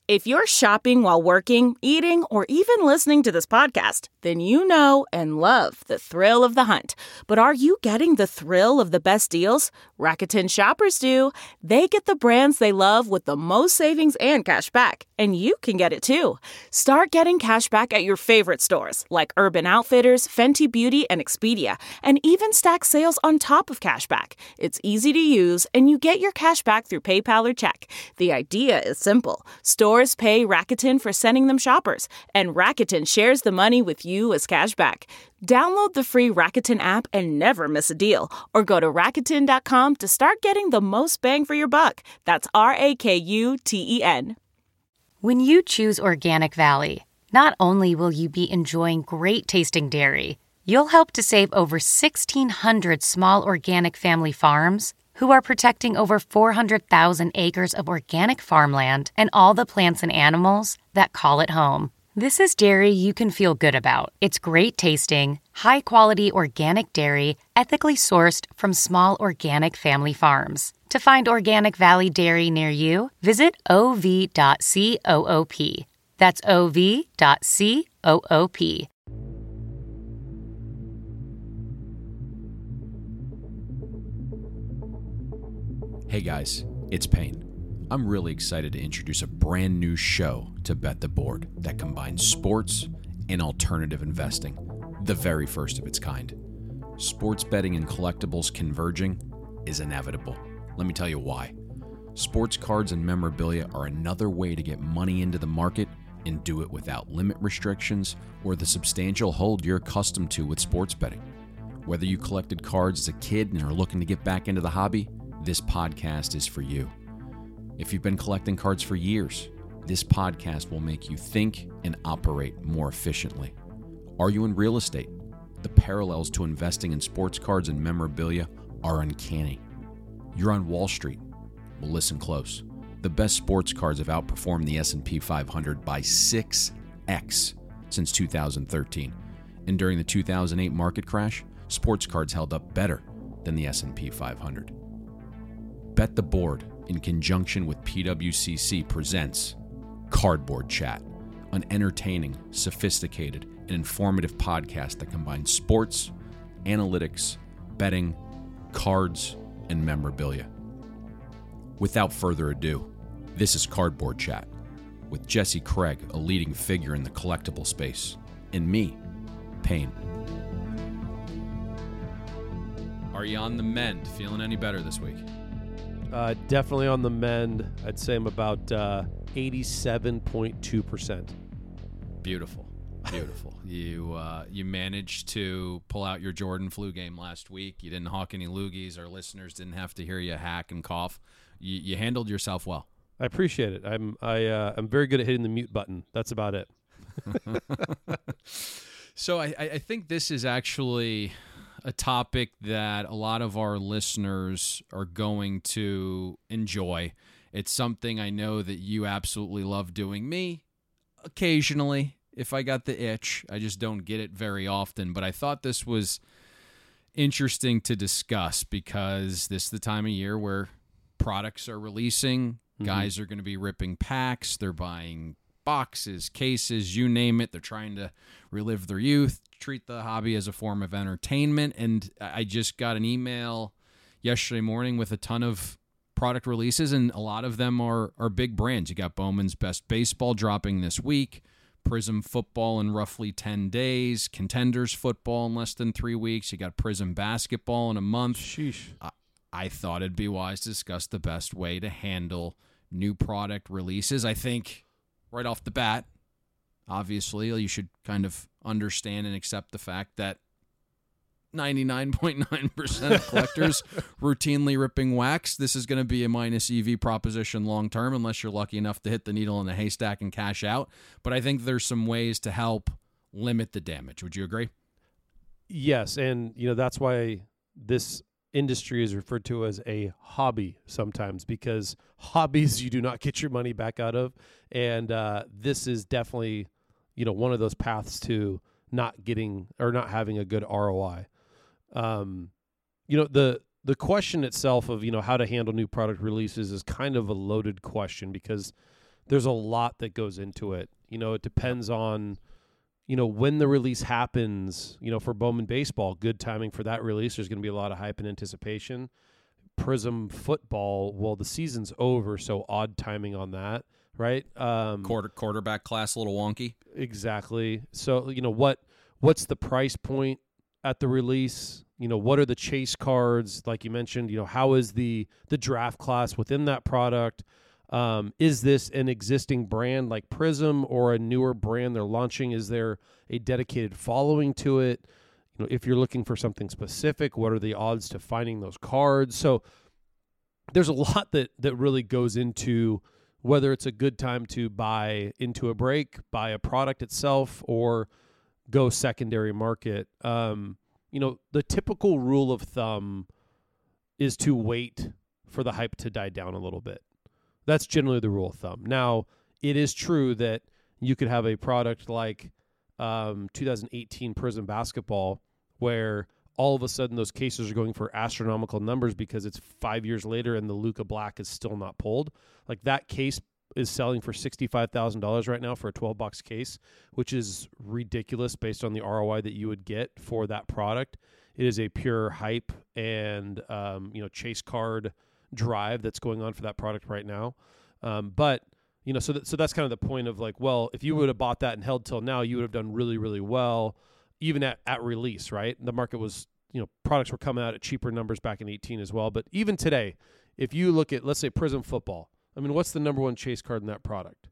If you're shopping while working, eating, or even listening to this podcast, then you know and love the thrill of the hunt. But are you getting the thrill of the best deals? Rakuten shoppers do. They get the brands they love with the most savings and cash back. And you can get it too. Start getting cash back at your favorite stores like Urban Outfitters, Fenty Beauty, and Expedia, and even stack sales on top of cash back. It's easy to use, and you get your cash back through PayPal or check. The idea is simple. Stores pay Rakuten for sending them shoppers, and Rakuten shares the money with you as cash back. Download the free Rakuten app and never miss a deal, or go to Rakuten.com to start getting the most bang for your buck. That's Rakuten. When you choose Organic Valley, not only will you be enjoying great tasting dairy, you'll help to save over 1,600 small organic family farms who are protecting over 400,000 acres of organic farmland and all the plants and animals that call it home. This is dairy you can feel good about. It's great tasting, high-quality organic dairy, ethically sourced from small organic family farms. To find Organic Valley Dairy near you, visit ov.coop. That's ov.coop. Hey guys, it's Payne. I'm really excited to introduce a brand new show to Bet the Board that combines sports and alternative investing, the very first of its kind. Sports betting and collectibles converging is inevitable. Let me tell you why. Sports cards and memorabilia are another way to get money into the market and do it without limit restrictions or the substantial hold you're accustomed to with sports betting. Whether you collected cards as a kid and are looking to get back into the hobby, this podcast is for you. If you've been collecting cards for years, this podcast will make you think and operate more efficiently. Are you in real estate? The parallels to investing in sports cards and memorabilia are uncanny. You're on Wall Street? Well, listen close. The best sports cards have outperformed the S&P 500 by 6x since 2013. And during the 2008 market crash, sports cards held up better than the S&P 500. Bet the Board, in conjunction with PWCC, presents Cardboard Chat, an entertaining, sophisticated, and informative podcast that combines sports, analytics, betting, cards, and memorabilia. Without further ado, this is Cardboard Chat with Jesse Craig, a leading figure in the collectible space, and me, Payne. Are you on the mend? Feeling any better this week? Definitely on the mend. I'd say I'm about 87.2%. Beautiful. You managed to pull out your Jordan flu game last week. You didn't hawk any loogies. Our listeners didn't have to hear you hack and cough. You handled yourself well. I appreciate it. I'm very good at hitting the mute button. That's about it. So I think this is actually a topic that a lot of our listeners are going to enjoy. It's something I know that you absolutely love doing. Me, occasionally, if I got the itch. I just don't get it very often. But I thought this was interesting to discuss because this is the time of year where products are releasing. Mm-hmm. Guys are going to be ripping packs. They're buying boxes, cases, you name it. They're trying to relive their youth, treat the hobby as a form of entertainment. And I just got an email yesterday morning with a ton of product releases, and a lot of them are big brands. You got Bowman's Best Baseball dropping this week, Prism Football in roughly 10 days, Contenders Football in less than 3 weeks. You got Prism Basketball in a month. Sheesh. I thought it'd be wise to discuss the best way to handle new product releases. I think right off the bat, obviously, you should kind of understand and accept the fact that 99.9% of collectors routinely ripping wax. This is going to be a minus EV proposition long term unless you're lucky enough to hit the needle in the haystack and cash out. But I think there's some ways to help limit the damage. Would you agree? Yes, and that's why this industry is referred to as a hobby sometimes, because hobbies you do not get your money back out of, and this is definitely one of those paths to not getting or not having a good ROI. The question itself of how to handle new product releases is kind of a loaded question, because there's a lot that goes into it. It depends on, when the release happens. For Bowman Baseball, good timing for that release. There's going to be a lot of hype and anticipation. Prism Football, well, the season's over, so odd timing on that, right? Quarterback class a little wonky. Exactly. So, what's the price point at the release? What are the chase cards? Like you mentioned, how is the draft class within that product? Is this an existing brand like Prism or a newer brand they're launching? Is there a dedicated following to it? If you're looking for something specific, what are the odds to finding those cards? So there's a lot that really goes into whether it's a good time to buy into a break, buy a product itself, or go secondary market. The typical rule of thumb is to wait for the hype to die down a little bit. That's generally the rule of thumb. Now, it is true that you could have a product like 2018 Prism Basketball where all of a sudden those cases are going for astronomical numbers because it's 5 years later and the Luka Black is still not pulled. Like that case is selling for $65,000 right now for a 12-box case, which is ridiculous based on the ROI that you would get for that product. It is a pure hype and chase card drive that's going on for that product right now. But so that's kind of the point of like, well, if you would have bought that and held till now, you would have done really, really well, even at release, right? The market was, products were coming out at cheaper numbers back in 18 as well. But even today, if you look at, let's say, Prism Football, what's the number one chase card in that product?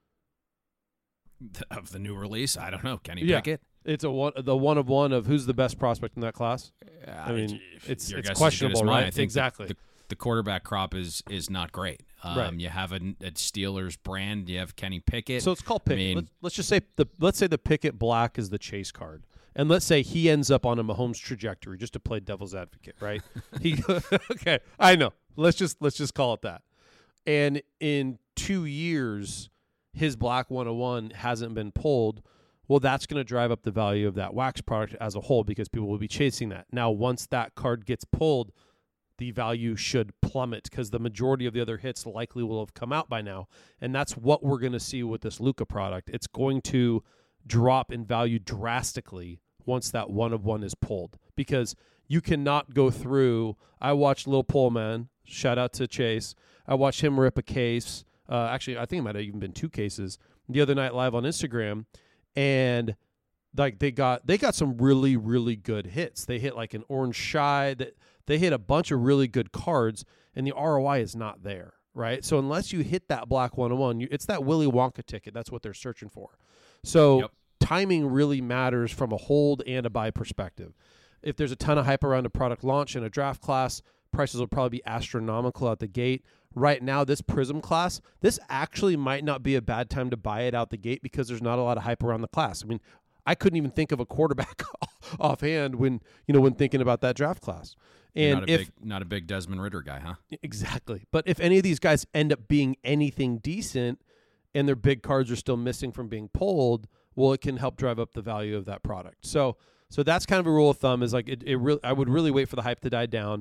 Of the new release? I don't know. Kenny Yeah. Pickett? It's the one of one of who's the best prospect in that class. It's questionable, right? Exactly. The quarterback crop is not great. Right. You have a Steelers brand. You have Kenny Pickett. So it's called Pickett. Let's just say the Pickett Black is the chase card, and let's say he ends up on a Mahomes trajectory, just to play devil's advocate, right? Okay, I know. Let's just call it that. And in 2 years, his Black 101 hasn't been pulled. Well, that's going to drive up the value of that wax product as a whole because people will be chasing that. Now, once that card gets pulled, the value should plummet because the majority of the other hits likely will have come out by now. And that's what we're going to see with this Luka product. It's going to drop in value drastically once that one of one is pulled because you cannot go through. I watched Lil Pullman, shout out to Chase. I watched him rip a case. Actually, I think it might have even been 2 cases the other night live on Instagram. And like they got some really, really good hits. They hit like an orange shy. They hit a bunch of really good cards, and the ROI is not there, right? So unless you hit that Black 101, it's that Willy Wonka ticket. That's what they're searching for. So timing really matters from a hold and a buy perspective. If there's a ton of hype around a product launch in a draft class, prices will probably be astronomical out the gate. Right now, this Prism class, this actually might not be a bad time to buy it out the gate because there's not a lot of hype around the class. I couldn't even think of a quarterback offhand when thinking about that draft class. And not a big Desmond Ridder guy, huh? Exactly. But if any of these guys end up being anything decent and their big cards are still missing from being pulled, well, it can help drive up the value of that product. So that's kind of a rule of thumb is like I would really wait for the hype to die down.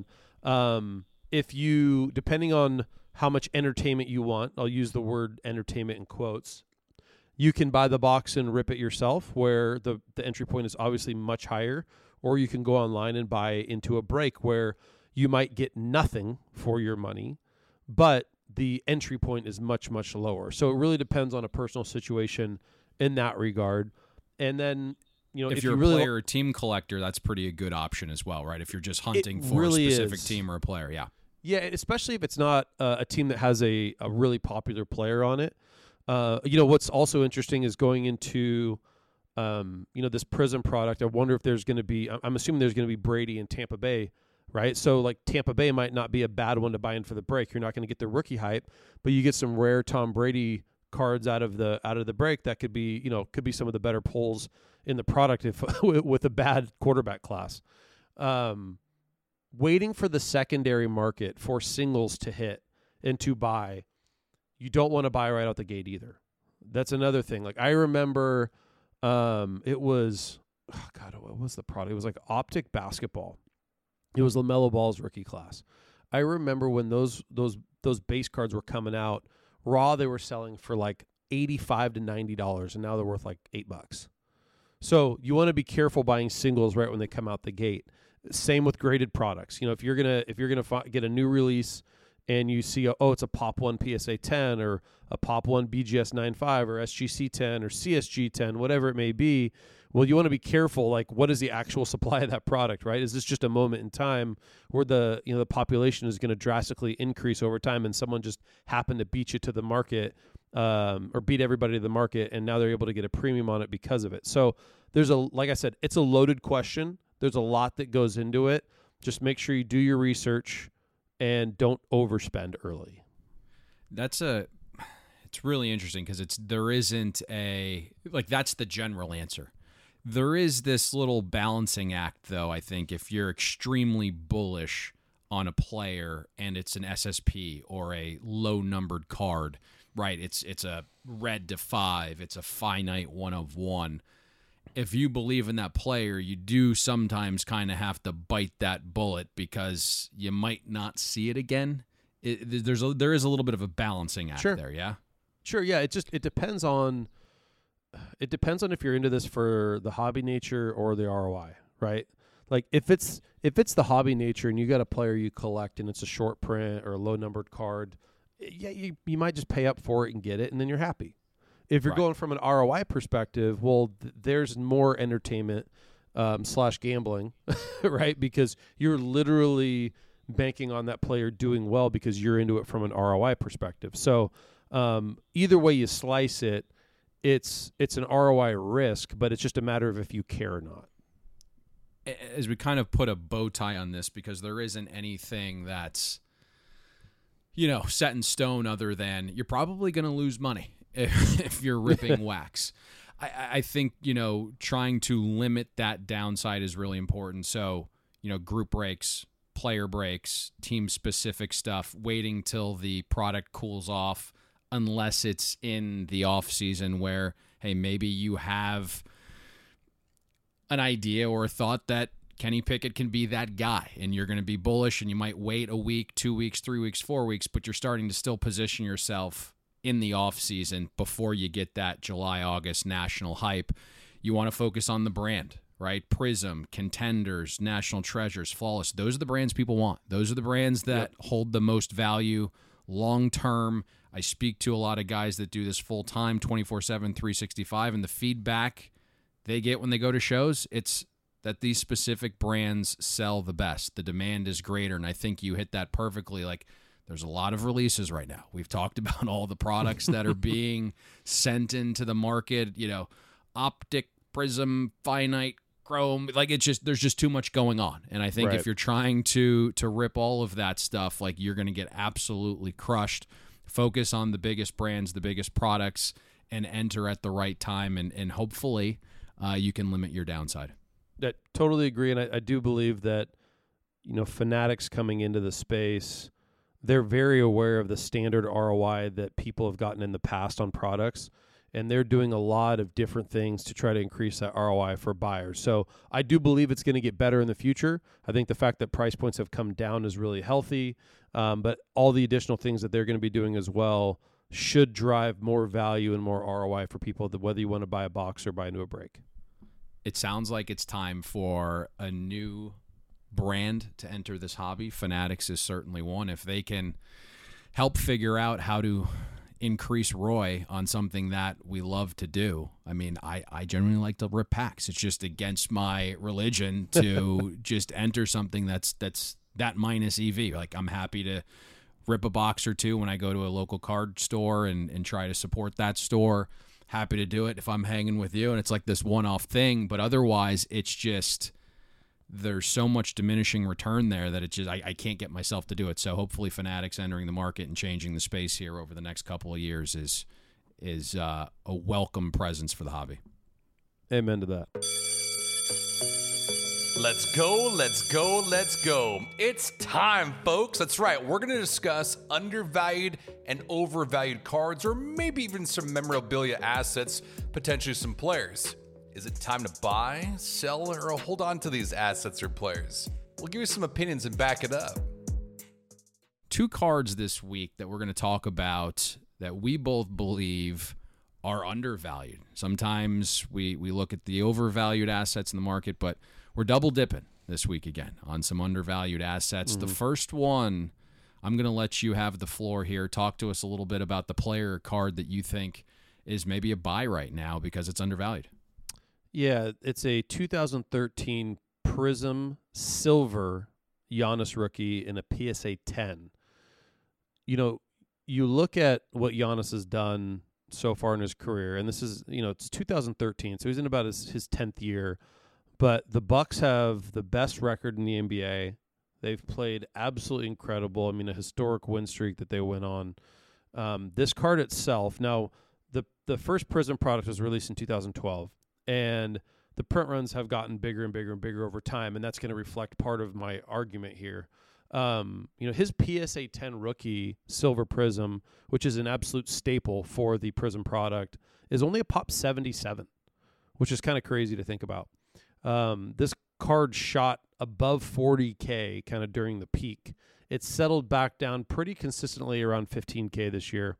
If you, depending on how much entertainment you want, I'll use the word entertainment in quotes, you can buy the box and rip it yourself where the entry point is obviously much higher, or you can go online and buy into a break where you might get nothing for your money, but the entry point is much, much lower. So it really depends on a personal situation in that regard. And then, if you're a player or team collector, that's pretty a good option as well, right? If you're just hunting for a specific team or a player, yeah. Yeah, especially if it's not a team that has a really popular player on it. What's also interesting is going into, this Prism product. I wonder if there's going to be, I'm assuming there's going to be Brady in Tampa Bay, right? So like Tampa Bay might not be a bad one to buy in for the break. You're not going to get the rookie hype, but you get some rare Tom Brady cards out of the break that could be some of the better pulls in the product if with a bad quarterback class. Waiting for the secondary market for singles to hit and to buy, you don't want to buy right out the gate either. That's another thing. Like I remember it was, what was the product? It was like Optic Basketball. It was LaMelo Ball's rookie class. I remember when those base cards were coming out Raw they were selling for like $85 to $90, and now they're worth like $8. So you want to be careful buying singles right when they come out the gate. Same with graded products. If you're gonna get a new release and you see it's a Pop One PSA 10 or a Pop One BGS 9.5 or SGC 10 or CSG 10, whatever it may be. Well, you want to be careful. Like, what is the actual supply of that product? Right? Is this just a moment in time where the population is going to drastically increase over time, and someone just happened to beat you to the market? Or beat everybody to the market, and now they're able to get a premium on it because of it. So like I said, it's a loaded question. There's a lot that goes into it. Just make sure you do your research and don't overspend early. It's really interesting because there isn't that's the general answer. There is this little balancing act, though, I think, if you're extremely bullish on a player and it's an SSP or a low-numbered card. Right, it's a red to 5. It's a finite 1 of 1. If you believe in that player, you do sometimes kind of have to bite that bullet because you might not see it again. There is a little bit of a balancing act there, yeah. Sure, yeah. It depends on if you're into this for the hobby nature or the ROI, right? Like if it's the hobby nature and you got a player you collect and it's a short print or a low numbered card. Yeah, you might just pay up for it and get it, and then you're happy. If you're going from an ROI perspective, well, there's more entertainment / gambling, right? Because you're literally banking on that player doing well because you're into it from an ROI perspective. So either way you slice it, it's an ROI risk, but it's just a matter of if you care or not. As we kind of put a bow tie on this, because there isn't anything that's set in stone other than you're probably going to lose money if you're ripping wax. I think, trying to limit that downside is really important. So, group breaks, player breaks, team-specific stuff, waiting till the product cools off unless it's in the off-season where, hey, maybe you have an idea or a thought that Kenny Pickett can be that guy, and you're going to be bullish, and you might wait a week, 2 weeks, 3 weeks, 4 weeks, but you're starting to still position yourself in the offseason before you get that July, August national hype. You want to focus on the brand, right? Prism, Contenders, National Treasures, Flawless. Those are the brands people want. Those are the brands that hold the most value long-term. I speak to a lot of guys that do this full-time, 24/7, 365, and the feedback they get when they go to shows, it's that these specific brands sell the best. The demand is greater, and I think you hit that perfectly. Like, there's a lot of releases right now. We've talked about all the products that are being sent into the market, Optic, Prism, Finite, Chrome. Like, there's just too much going on. And I think if you're trying to rip all of that stuff, like, you're going to get absolutely crushed. Focus on the biggest brands, the biggest products, and enter at the right time, and hopefully you can limit your downside. I totally agree, and I do believe that, Fanatics coming into the space, they're very aware of the standard ROI that people have gotten in the past on products, and they're doing a lot of different things to try to increase that ROI for buyers. So I do believe it's going to get better in the future. I think the fact that price points have come down is really healthy, but all the additional things that they're going to be doing as well should drive more value and more ROI for people, whether you want to buy a box or buy into a break. It sounds like it's time for a new brand to enter this hobby. Fanatics is certainly one. If they can help figure out how to increase ROI on something that we love to do. I mean, I generally like to rip packs. It's just against my religion to just enter something that's that minus EV. Like, I'm happy to rip a box or two when I go to a local card store and try to support that store. Happy to do it if I'm hanging with you, and it's like this one-off thing. But otherwise, it's just there's so much diminishing return there that it's just I can't get myself to do it. So hopefully, Fanatics entering the market and changing the space here over the next couple of years is a welcome presence for the hobby. Amen to that. Let's go, let's go, let's go. It's time, folks. That's right. We're going to discuss undervalued and overvalued cards, or maybe even some memorabilia assets, potentially some players. Is it time to buy, sell, or hold on to these assets or players? We'll give you some opinions and back it up. Two cards this week that we're going to talk about that we both believe are undervalued. Sometimes we look at the overvalued assets in the market, but we're double dipping this week again on some undervalued assets. The first one, I'm going to let you have the floor here. Talk to us a little bit about the player card that you think is maybe a buy right now because it's undervalued. Yeah, it's a 2013 Prism Silver Giannis rookie in a PSA 10. You know, you look at what Giannis has done so far in his career, and this is, it's 2013, so he's in about his 10th year. But the Bucks have the best record in the NBA. They've played absolutely incredible. I mean, a historic win streak that they went on. This card itself, now the first Prism product was released in 2012, and the print runs have gotten bigger and bigger and bigger over time, and that's going to reflect part of my argument here. His PSA 10 rookie Silver Prism, which is an absolute staple for the Prism product, is only a pop 77, which is kind of crazy to think about. This card shot above 40K kind of during the peak. It's settled back down pretty consistently around 15K this year.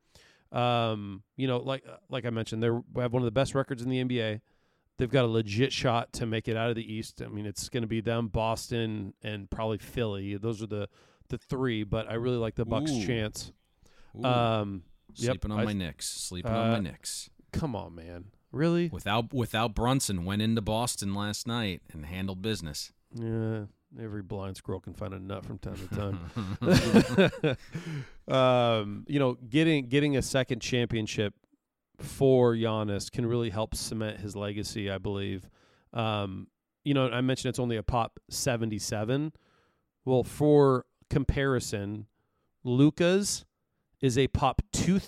Like I mentioned, they have one of the best records in the NBA. They've got a legit shot to make it out of the East. I mean, it's going to be them, Boston, and probably Philly. Those are the three, but I really like the Bucks' chance. Sleeping on my Knicks. Come on, man. Really? Without Brunson, went into Boston last night and handled business. Yeah, every blind squirrel can find a nut from time to time. Getting a second championship for Giannis can really help cement his legacy, I believe. I mentioned it's only a pop 77. Well, for comparison, Luka's is a pop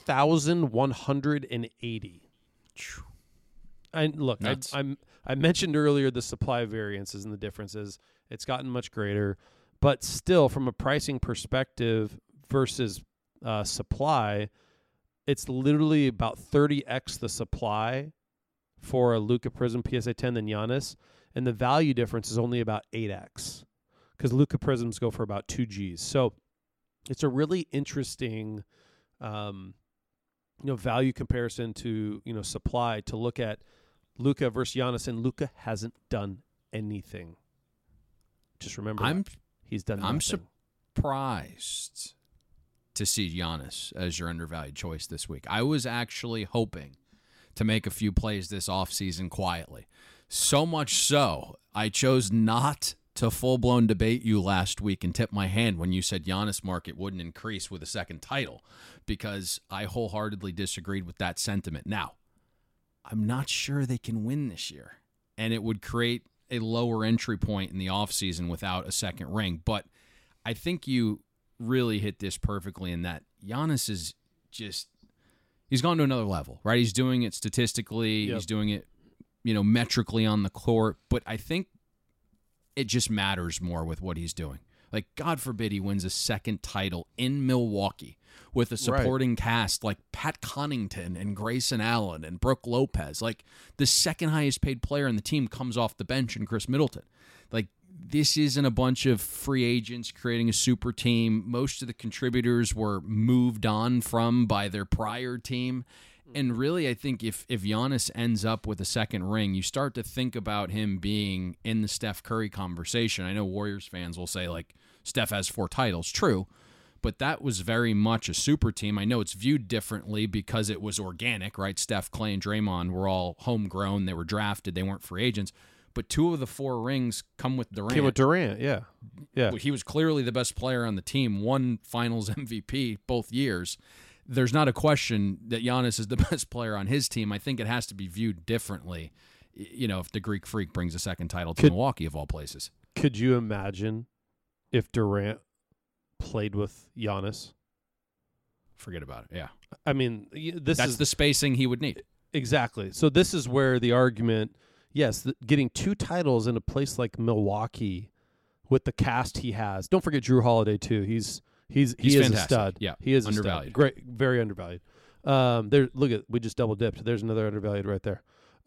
2,180. And look, I mentioned earlier the supply variances and the differences. It's gotten much greater, but still, from a pricing perspective versus supply, it's literally about 30x the supply for a Luka Prism PSA 10 than Giannis, and the value difference is only about 8x because Luka Prisms go for about 2 Gs. So it's a really interesting value comparison to supply to look at Luka versus Giannis, and Luka hasn't done anything. Just remember, he's done nothing. I'm surprised to see Giannis as your undervalued choice this week. I was actually hoping to make a few plays this offseason quietly. So much so, I chose not to full-blown debate you last week and tip my hand when you said Giannis market wouldn't increase with a second title, because I wholeheartedly disagreed with that sentiment. Now, I'm not sure they can win this year, and it would create a lower entry point in the offseason without a second ring. But I think you really hit this perfectly in that Giannis is he's gone to another level, right? He's doing it statistically. Yep. He's doing it, metrically on the court. But I think it just matters more with what he's doing. Like, God forbid he wins a second title in Milwaukee with a supporting cast like Pat Connaughton and Grayson Allen and Brooke Lopez. Like, the second highest paid player on the team comes off the bench in Chris Middleton. Like, this isn't a bunch of free agents creating a super team. Most of the contributors were moved on from by their prior team. And really, I think if Giannis ends up with a second ring, you start to think about him being in the Steph Curry conversation. I know Warriors fans will say, like, Steph has 4 titles. True. But that was very much a super team. I know it's viewed differently because it was organic, right? Steph, Clay, and Draymond were all homegrown. They were drafted. They weren't free agents. But 2 of the 4 rings come with Durant. Came with Durant, yeah. He was clearly the best player on the team, won Finals MVP both years. There's not a question that Giannis is the best player on his team. I think it has to be viewed differently, if the Greek Freak brings a second title to Milwaukee, of all places. Could you imagine if Durant played with Giannis? Forget about it, yeah. I mean, that's the spacing he would need. Exactly. So this is where the argument, getting 2 titles in a place like Milwaukee with the cast he has. Don't forget Drew Holiday, too. He is fantastic. A stud. Yeah, he is undervalued. A stud. Great, very undervalued. We just double dipped. There's another undervalued right there.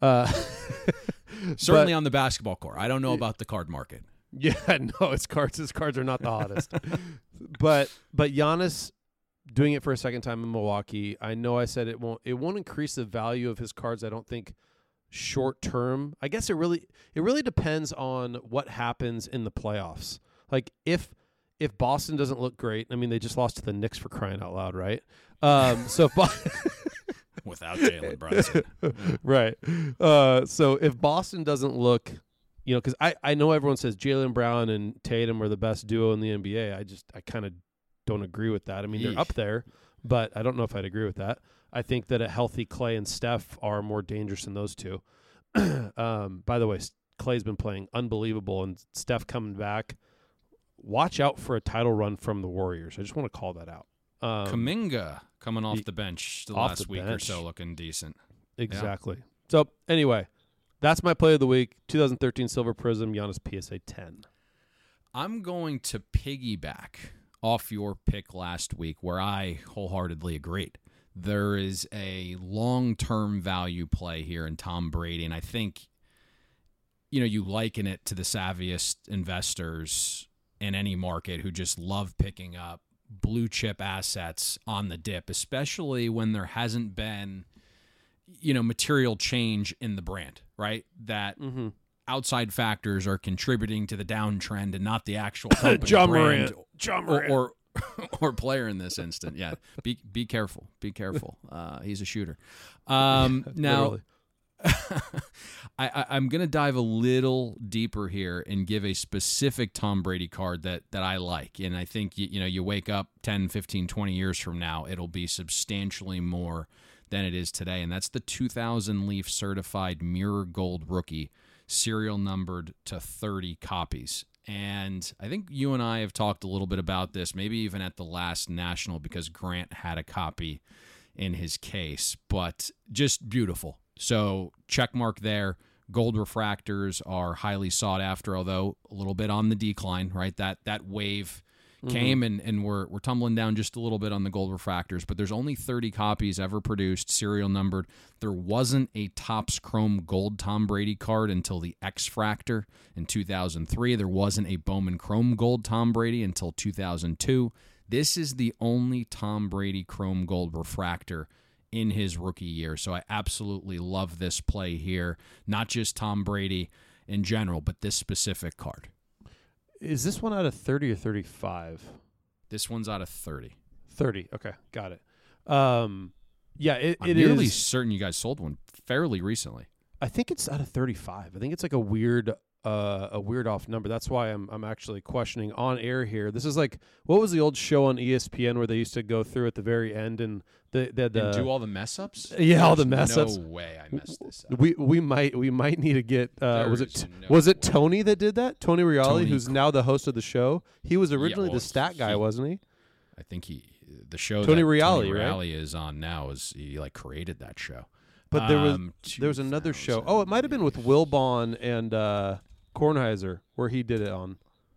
Certainly on the basketball court. I don't know about the card market. Yeah, no, his cards are not the hottest. but Giannis doing it for a second time in Milwaukee. I know I said it won't increase the value of his cards, I don't think, short term. I guess it really depends on what happens in the playoffs. Like if Boston doesn't look great, I mean, they just lost to the Knicks, for crying out loud, right? So without Jalen Brunson. Right. So if Boston doesn't look, because I know everyone says Jaylen Brown and Tatum are the best duo in the NBA. I kind of don't agree with that. I mean, they're up there, but I don't know if I'd agree with that. I think that a healthy Klay and Steph are more dangerous than those two. By the way, Klay's been playing unbelievable, and Steph coming back. Watch out for a title run from the Warriors. I just want to call that out. Kuminga coming off the bench the last week or so, looking decent. Exactly. Yeah. So anyway, that's my play of the week. 2013 Silver Prism, Giannis PSA 10. I'm going to piggyback off your pick last week, where I wholeheartedly agreed. There is a long-term value play here in Tom Brady, and I think, you liken it to the savviest investors in any market who just love picking up blue chip assets on the dip, especially when there hasn't been, material change in the brand, right? That outside factors are contributing to the downtrend and not the actual company brand or player in this instant. Yeah, be careful. Be careful. He's a shooter. Now, I'm going to dive a little deeper here and give a specific Tom Brady card that I like. And I think, you wake up 10, 15, 20 years from now, it'll be substantially more than it is today. And that's the 2000 Leaf certified Mirror Gold rookie, serial numbered to 30 copies. And I think you and I have talked a little bit about this, maybe even at the last National, because Grant had a copy in his case, but just beautiful. So check mark there. Gold refractors are highly sought after, although a little bit on the decline, right? That wave came and we're tumbling down just a little bit on the gold refractors, but there's only 30 copies ever produced, serial numbered. There wasn't a Topps Chrome Gold Tom Brady card until the X-Fractor in 2003. There wasn't a Bowman Chrome Gold Tom Brady until 2002. This is the only Tom Brady Chrome Gold refractor in his rookie year. So I absolutely love this play here. Not just Tom Brady in general, but this specific card. Is this one out of 30 or 35? This one's out of 30. 30. Okay, got it. Yeah, I'm nearly certain you guys sold one fairly recently. I think it's out of 35. I think it's like a weird off number. That's why I'm actually questioning on air here. This is like, what was the old show on ESPN where they used to go through at the very end and and do all the mess ups? Yeah, all the mess ups. No way I messed this up. We might need to get was it Tony that did that? Tony Reale, who's now the host of the show. He was originally the stat guy, wasn't he? I think the show Tony that Reale, Tony Reale right? is on now he created that show. But there was another show. Oh, it might have been with Wilbon and Kornheiser where he did it on.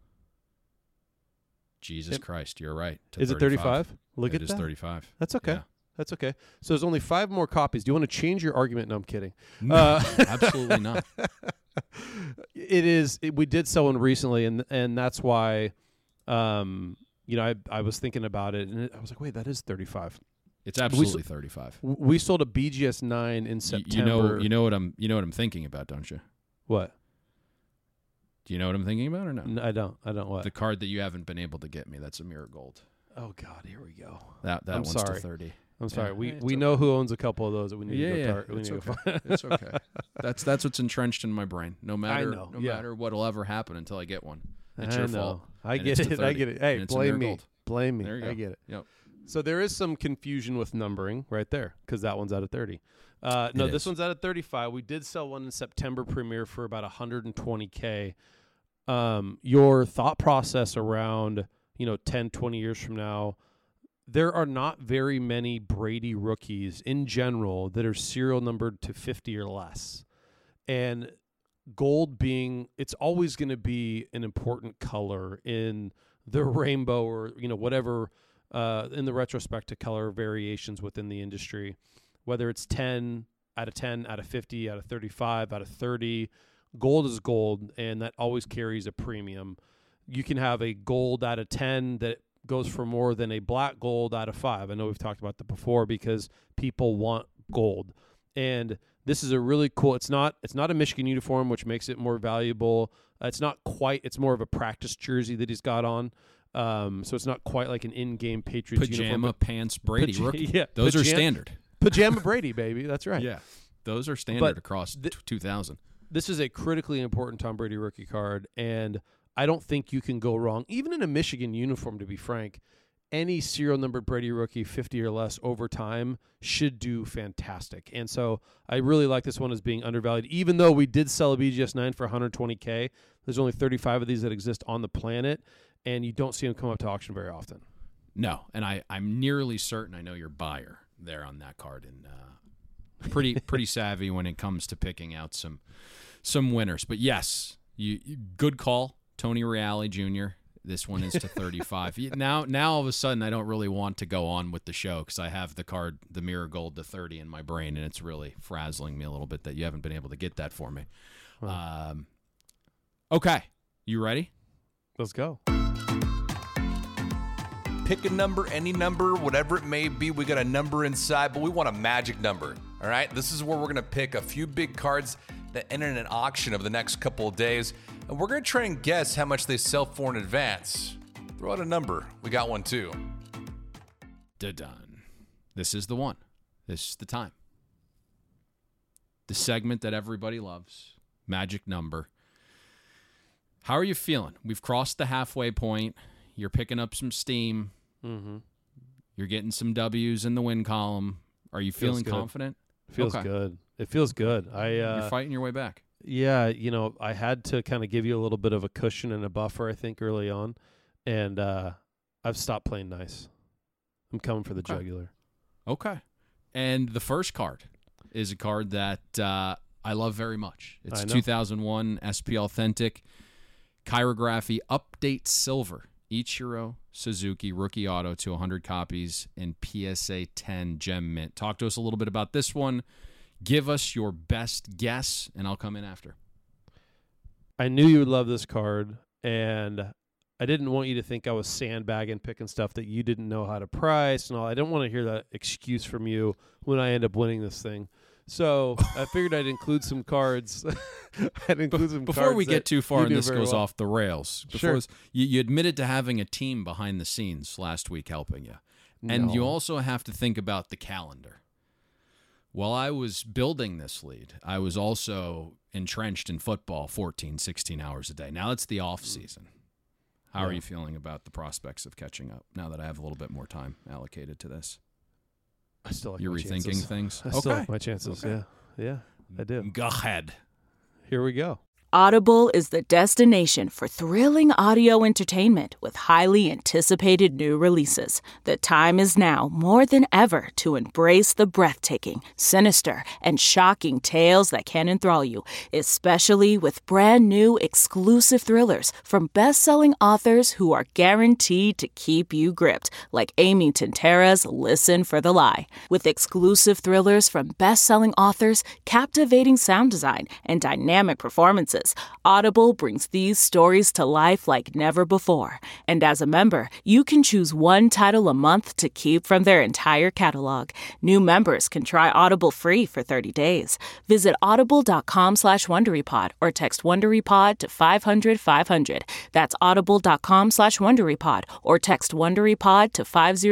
Jesus Christ, you're right. Is it 35? Look at that. It is 35. That's okay. Yeah. That's okay. So there's only 5 more copies. Do you want to change your argument? No, I'm kidding. No, absolutely not. It is. We did sell one recently, and that's why, I was thinking about it, and I was like, wait, that is 35. It's absolutely 35. We sold a BGS 9 in September. You know what I'm thinking about, don't you? What? Do you know what I'm thinking about or no? No, I don't. What? The card that you haven't been able to get me. That's a Mirror Gold. Oh God, here we go. That I'm one's sorry. to 30. I'm sorry. Yeah, we know who owns a couple of those that we need to go It's okay. It's okay. That's what's entrenched in my brain. No matter matter what'll ever happen until I get one. It's your fault. I get it. I get it. Hey, blame me. Blame me. There you go. I get it. Yep. So there is some confusion with numbering right there because that one's out of 30. No, this one's out of 35. We did sell one in September premiere for about $120K. Your thought process around 10, 20 years from now, there are not very many Brady rookies in general that are serial numbered to 50 or less. And gold being, it's always going to be an important color in the rainbow or, whatever, in the retrospect to color variations within the industry, whether it's 10 out of 10, out of 50, out of 35, out of 30, gold is gold, and that always carries a premium. You can have a gold out of 10 that goes for more than a black gold out of 5. I know we've talked about that before because people want gold. And this is a really cool, it's not a Michigan uniform, which makes it more valuable. It's more of a practice jersey that he's got on. So it's not quite like an in-game Patriots uniform. Pajama pants Brady rookie. Yeah, those are standard. Pajama Brady, baby. That's right. Yeah, those are standard across 2000. This is a critically important Tom Brady rookie card, and I don't think you can go wrong. Even in a Michigan uniform, to be frank, any serial numbered Brady rookie 50 or less over time should do fantastic. And so I really like this one as being undervalued. Even though we did sell a BGS 9 for $120K, there's only 35 of these that exist on the planet, and you don't see them come up to auction very often. No, and I'm nearly certain I know your buyer there on that card, and pretty savvy when it comes to picking out some winners. But yes, good call, Tony Reale Jr. This one is to 35. Now all of a sudden I don't really want to go on with the show because I have the card, the Mirror Gold to 30 in my brain, and it's really frazzling me a little bit that you haven't been able to get that for me. Okay, you ready? Let's go. Pick a number, any number, whatever it may be. We got a number inside, but we want a magic number. All right, this is where we're going to pick a few big cards that enter in an auction over the next couple of days, and we're going to try and guess how much they sell for in advance. Throw out a number. We got one too. Done. This is the one. This is the time. The segment that everybody loves. Magic number. How are you feeling? We've crossed the halfway point. You're picking up some steam. Mm-hmm. You're getting some W's in the win column. Are you feeling confident? Feels good. It feels good. You're fighting your way back. Yeah, I had to kind of give you a little bit of a cushion and a buffer, I think, early on. And I've stopped playing nice. I'm coming for the jugular. Okay. And the first card is a card that I love very much. It's 2001 SP Authentic Chirography Update Silver. Ichiro Suzuki rookie auto to 100 copies in PSA 10 gem mint. Talk to us a little bit about this one. Give us your best guess, and I'll come in after. I knew you would love this card, and I didn't want you to think I was sandbagging, picking stuff that you didn't know how to price and all. I didn't want to hear that excuse from you when I end up winning this thing. So I figured I'd include some cards. Before we get too far and this goes off the rails, sure. You admitted to having a team behind the scenes last week helping you. And you also have to think about the calendar. While I was building this lead, I was also entrenched in football 14, 16 hours a day. Now it's the off season. How are you feeling about the prospects of catching up now that I have a little bit more time allocated to this? I still like You're my rethinking chances. things? I still like my chances, yeah, I do. Go ahead. Here we go. Audible is the destination for thrilling audio entertainment with highly anticipated new releases. The time is now more than ever to embrace the breathtaking, sinister, and shocking tales that can enthrall you, especially with brand new exclusive thrillers from best-selling authors who are guaranteed to keep you gripped, like Amy Tintera's Listen for the Lie. With exclusive thrillers from best-selling authors, captivating sound design, and dynamic performances, Audible brings these stories to life like never before. And as a member, you can choose one title a month to keep from their entire catalog. New members can try Audible free for 30 days. Visit audible.com/WonderyPod or text WonderyPod to 500-500. That's audible.com/WonderyPod or text WonderyPod to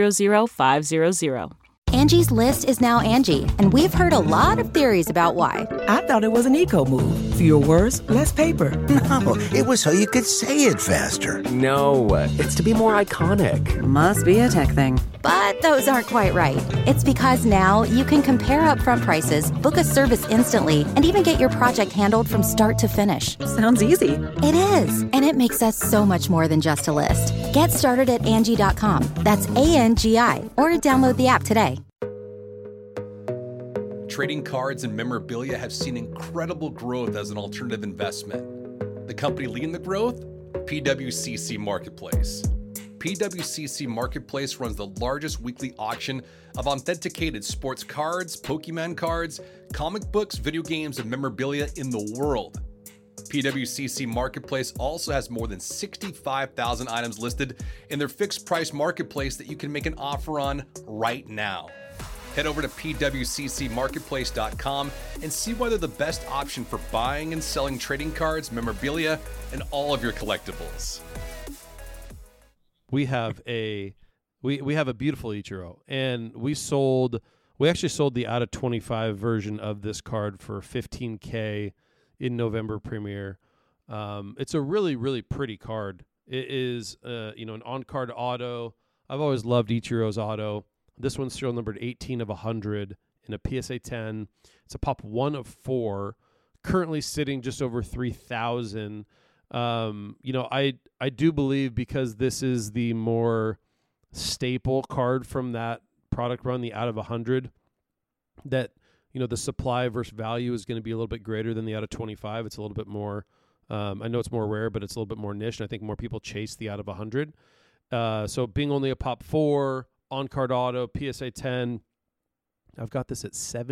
500-500. Angie's List is now Angie, and we've heard a lot of theories about why. I thought it was an eco move. Fewer words, less paper. No, it was so you could say it faster. No, it's to be more iconic. Must be a tech thing. But those aren't quite right. It's because now you can compare upfront prices, book a service instantly, and even get your project handled from start to finish. Sounds easy. It is, and it makes us so much more than just a list. Get started at Angie.com. That's ANGI, or download the app today. Trading cards and memorabilia have seen incredible growth as an alternative investment. The company leading the growth? PWCC Marketplace. PWCC Marketplace runs the largest weekly auction of authenticated sports cards, Pokemon cards, comic books, video games, and memorabilia in the world. PWCC Marketplace also has more than 65,000 items listed in their fixed price marketplace that you can make an offer on right now. Head over to pwccmarketplace.com and see why they're the best option for buying and selling trading cards, memorabilia, and all of your collectibles. We have a beautiful Ichiro, and we actually sold the out of 25 version of this card for $15K in November premiere. It's a really, really pretty card. It is an on-card auto. I've always loved Ichiro's auto. This one's serial numbered 18 of 100 in a PSA 10. It's a pop 1 of 4, currently sitting just over 3,000. I do believe, because this is the more staple card from that product run, the out of 100, that the supply versus value is going to be a little bit greater than the out of 25. It's a little bit more. I know it's more rare, but it's a little bit more niche, and I think more people chase the out of 100. So being only a pop 4. On-card auto, PSA 10. I've got this at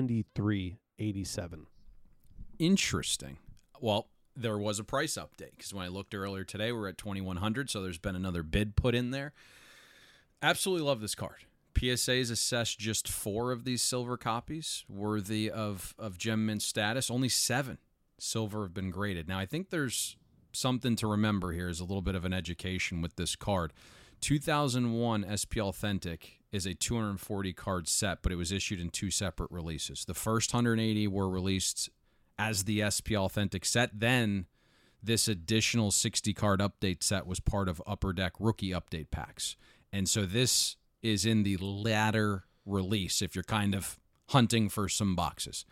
$73.87. Interesting. Well, there was a price update, because when I looked earlier today, we're at $2,100, so there's been another bid put in there. Absolutely love this card. PSA's assessed just 4 of these silver copies worthy of gem mint status. Only 7 silver have been graded. Now, I think there's something to remember here, is a little bit of an education with this card. 2001 SP Authentic is a 240 card set, but it was issued in 2 separate releases. The first 180 were released as the SP Authentic set. Then this additional 60 card update set was part of Upper Deck rookie update packs. And so this is in the latter release if you're kind of hunting for some boxes.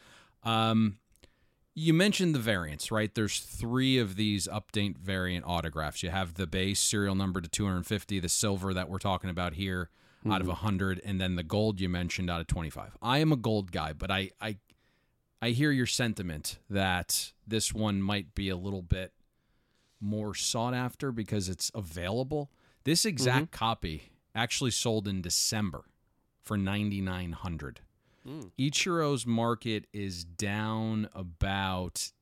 You mentioned the variants, right? There's 3 of these update variant autographs. You have the base serial number to 250, the silver that we're talking about here out of 100, and then the gold you mentioned out of 25. I am a gold guy, but I hear your sentiment that this one might be a little bit more sought after because it's available. This exact copy actually sold in December for $9,900. Ichiro's market is down about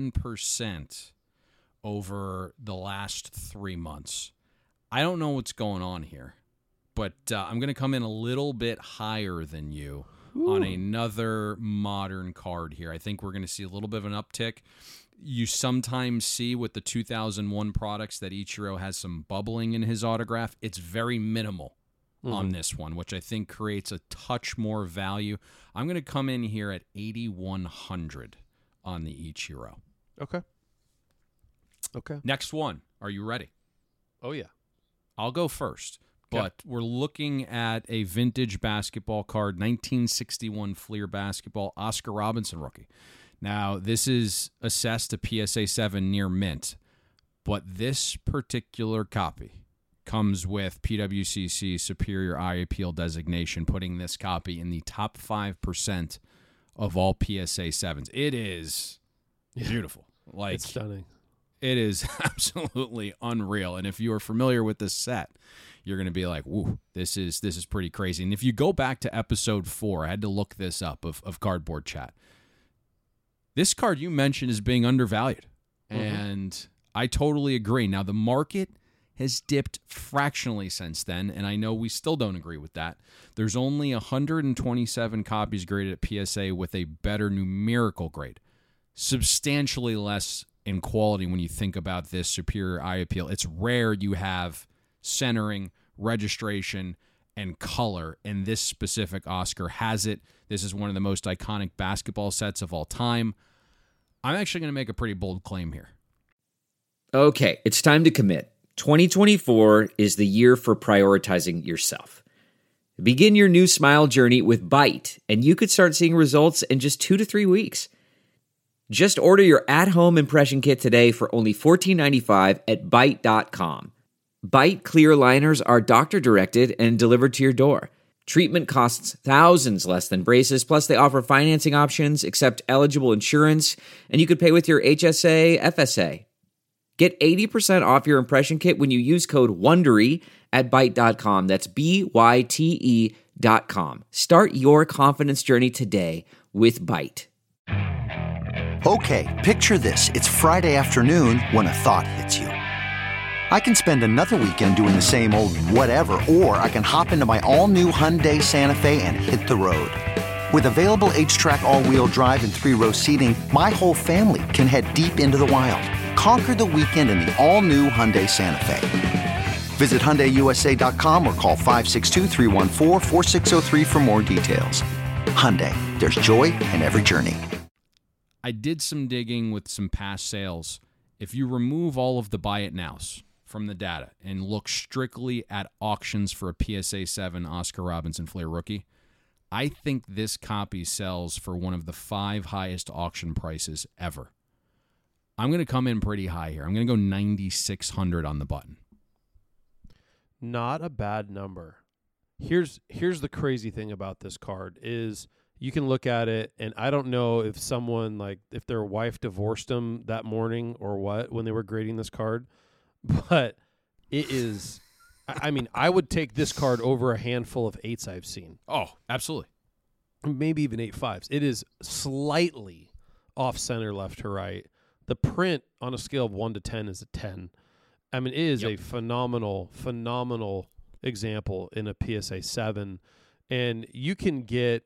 10% over the last 3 months. I don't know what's going on here, but I'm going to come in a little bit higher than you on another modern card here. I think we're going to see a little bit of an uptick. You sometimes see with the 2001 products that Ichiro has some bubbling in his autograph. It's very minimal on this one, which I think creates a touch more value. I'm going to come in here at 8,100 on the Ichiro. Okay. Next one. Are you ready? Oh, yeah. I'll go first, but we're looking at a vintage basketball card, 1961 Fleer basketball, Oscar Robertson rookie. Now, this is assessed to PSA 7 near mint, but this particular copy comes with PWCC Superior Eye Appeal designation, putting this copy in the top 5% of all PSA 7s. It is beautiful. It's stunning. It is absolutely unreal. And if you are familiar with this set, you're going to be like, "Woo, this is pretty crazy." And if you go back to episode 4, I had to look this up of Cardboard Chat. This card you mentioned is being undervalued, and I totally agree. Now, the market has dipped fractionally since then, and I know we still don't agree with that. There's only 127 copies graded at PSA with a better numerical grade, substantially less in quality when you think about this superior eye appeal. It's rare you have centering, registration, and color, and this specific Oscar has it. This is one of the most iconic basketball sets of all time. I'm actually going to make a pretty bold claim here. Okay, it's time to commit. 2024 is the year for prioritizing yourself. Begin your new smile journey with Byte, and you could start seeing results in just 2 to 3 weeks. Just order your at-home impression kit today for only $14.95 at Byte.com. Byte clear liners are doctor-directed and delivered to your door. Treatment costs thousands less than braces, plus they offer financing options, accept eligible insurance, and you could pay with your HSA, FSA. Get 80% off your impression kit when you use code WONDERY at Byte.com. That's BYTE.com. Start your confidence journey today with Byte. Okay, picture this. It's Friday afternoon when a thought hits you. I can spend another weekend doing the same old whatever, or I can hop into my all-new Hyundai Santa Fe and hit the road. With available H-Track all-wheel drive and 3-row seating, my whole family can head deep into the wild. Conquer the weekend in the all-new Hyundai Santa Fe. Visit HyundaiUSA.com or call 562-314-4603 for more details. Hyundai, there's joy in every journey. I did some digging with some past sales. If you remove all of the buy it nows from the data and look strictly at auctions for a PSA 7 Oscar Robertson Fleer rookie, I think this copy sells for one of the 5 highest auction prices ever. I'm going to come in pretty high here. I'm going to go $9,600 on the button. Not a bad number. Here's the crazy thing about this card is you can look at it, and I don't know if someone, like, if their wife divorced them that morning or what when they were grading this card, but it is, I mean, I would take this card over a handful of 8s I've seen. Oh, absolutely. Maybe even 8.5s. It is slightly off center left to right. The print on a scale of 1 to 10 is a 10. I mean, it is a phenomenal example in a PSA 7, and you can get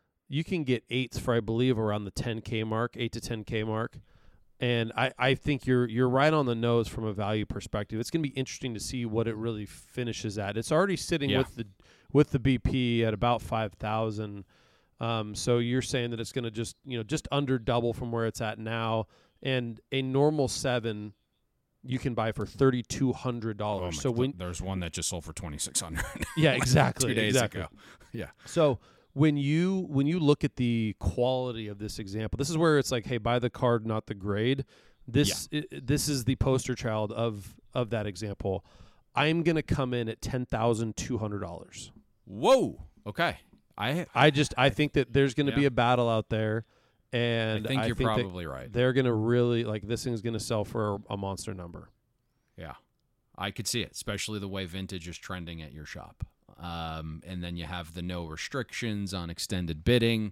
8s for, I believe, around the 10K mark, 8 to 10K mark. And I think you're right on the nose from a value perspective. It's going to be interesting to see what it really finishes at. It's already sitting with the BP at about 5,000. So you're saying that it's going to just under double from where it's at now. And a normal 7 you can buy for $3,200. Oh, so there's one that just sold for $2,600. Yeah, exactly. 2 days ago. Yeah. So when you look at the quality of this example, this is where it's like, hey, buy the card, not the grade. This is the poster child of that example. I'm going to come in at $10,200. Whoa. Okay. I think that there's going to be a battle out there. And I think you're probably right. They're going to really, like, this thing's going to sell for a monster number. Yeah. I could see it, especially the way vintage is trending at your shop. And then you have the no restrictions on extended bidding.